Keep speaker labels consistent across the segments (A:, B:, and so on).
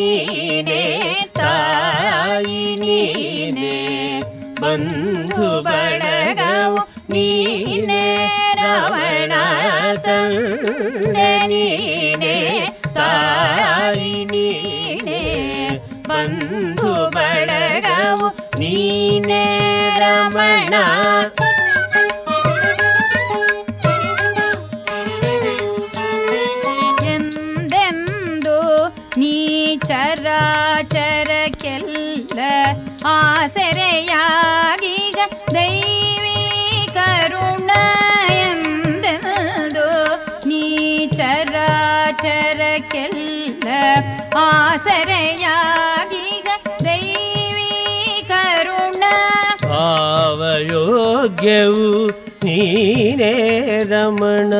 A: ನೀನೇ ತಾಯಿ ನೀನೇ ಬಂಧು ಬಳಗವು ನೀನೇ ರಮಣ ತಂದೆ ನೀನೇ ತಾಯಿ ನೀನೇ ಬಂಧು ಬಳಗವು ನೀನೇ ರಮಣ ಎಂದೆಂದು ನೀ ಚರಾಚರಕ್ಕೆಲ್ಲ ಆಸರೆಯಾಗೀಗ ದೈವಿ ಕರುಣ ಎಂದೆಂದು ನೀ ಚರಾಚರಕ್ಕೆಲ್ಲ ಆಸರೆಯಾಗೀಗ ದೈವಿ ಕರುಣ
B: ಭಾವಯೋಗ್ಯವು ನೀನೇ ರಮಣ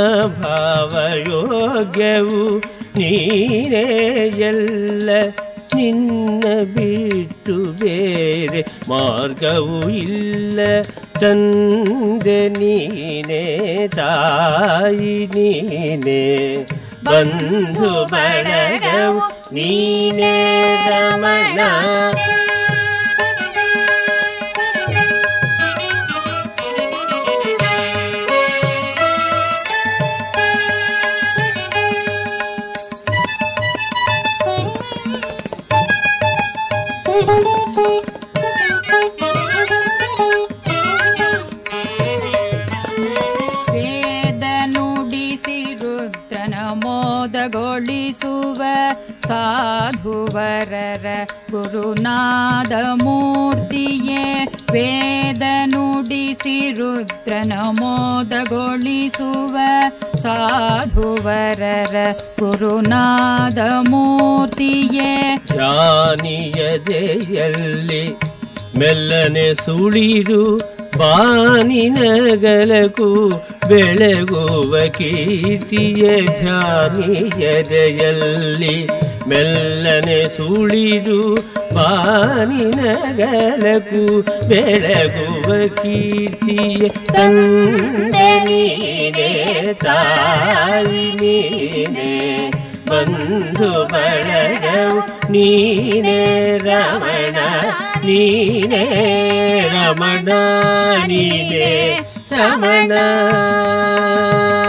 B: ಭಾವಯೋಗ್ಯವು ನೀನೇ ಎಲ್ಲ ನಿನ್ನ ಬಿಟ್ಟು ಬೇರೆ ಮಾರ್ಗವೂ ಇಲ್ಲ ತಂದೆ ನೀನೇ ತಾಯಿ ನೀನೇ ಬಂಧು ಬಳಗವು ನೀನೇ ರಮಣ
A: ವೇದ ನುಡಿಸಿ ರುದ್ರನ ಮೋದಗೊಳಿಸುವ ಸಾಧುವರರ ಗುರುನಾದ ಮೂರ್ತಿಯೇ ವೇದ ನುಡಿಸಿ ರುದ್ರನ ಮೋದಗೊಳಿಸುವ ಸಾಧುವರರ ಗುರುನಾದ ಮೂರ್ತಿಯೇ
B: ಜ್ಞಾನಿಯದೆಯಲ್ಲಿ ಮೆಲ್ಲನೆ ಸುಳಿದು ಬಾನಿನಗಲಕು ಬೆಳಗುವ ಕೀರ್ತಿಯ ಧ್ಯಾನಿಯದೆಯಲ್ಲಿ ಮೆಲ್ಲನೆ ಸುಳಿದು ಬಾನಿನಗಲಕು ಬೆಳಗುವ ಕೀರ್ತಿಯ ತಂದೆ ನೀನೇ ತಾಯಿ ನೀನೇ ಬಂಧು ಬಳಗವು ನೀನೇ ರಮಣ ನೀನೇ ರಮಣ ನೀನೇ ರಮಣ